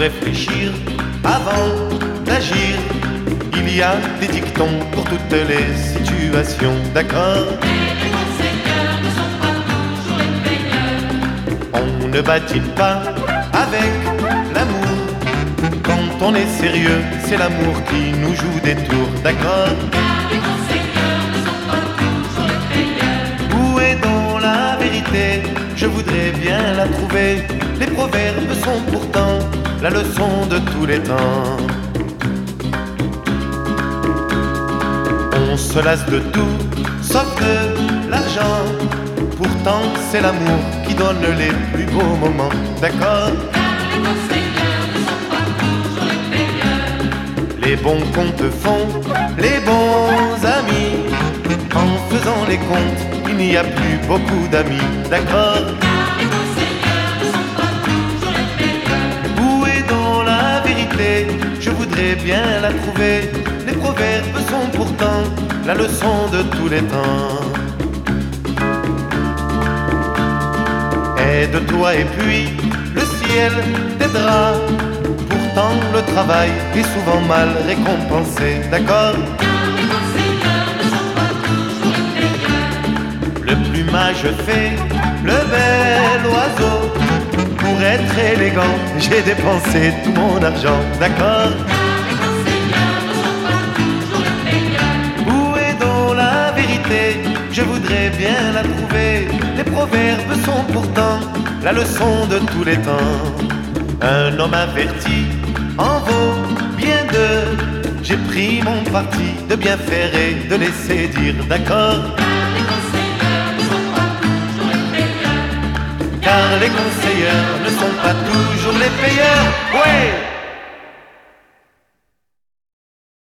réfléchir avant d'agir. Il y a des dictons pour toutes les situations, d'accord? Mais les conseillers ne sont pas toujours les meilleurs. On ne badine pas avec l'amour. Quand on est sérieux, c'est l'amour qui nous joue des tours, d'accord? Car les conseillers ne sont pas toujours les meilleurs. Où est donc la vérité? Je voudrais bien la trouver. Les proverbes sont pourtant la leçon de tous les temps. On se lasse de tout, sauf de l'argent. Pourtant c'est l'amour qui donne les plus beaux moments, d'accord? Car les conseillers ne sont pas toujours les meilleurs. Les bons comptes font les bons amis. En faisant les comptes, il n'y a plus beaucoup d'amis, d'accord? Car les conseillers ne sont pas toujours les meilleurs. Où est donc la vérité? Je voudrais bien la trouver. Les proverbes sont pourtant la leçon de tous les temps. Aide-toi et puis le ciel t'aidera. Pourtant le travail est souvent mal récompensé, d'accord? Car les conseillers ne sont pas toujours les meilleurs. Le plumage fait le bel oiseau. Pour être élégant, j'ai dépensé tout mon argent, d'accord? Car les conseillers ne sont pas toujours les meilleurs. Où est donc la vérité? Je voudrais bien la trouver. Les proverbes sont pourtant la leçon de tous les temps. Un homme averti en vaut bien deux. J'ai pris mon parti de bien faire et de laisser dire, d'accord? Car les conseillers ne sont pas toujours les meilleurs. Car les conseillers ne sont pas toujours les payeurs. Ouais!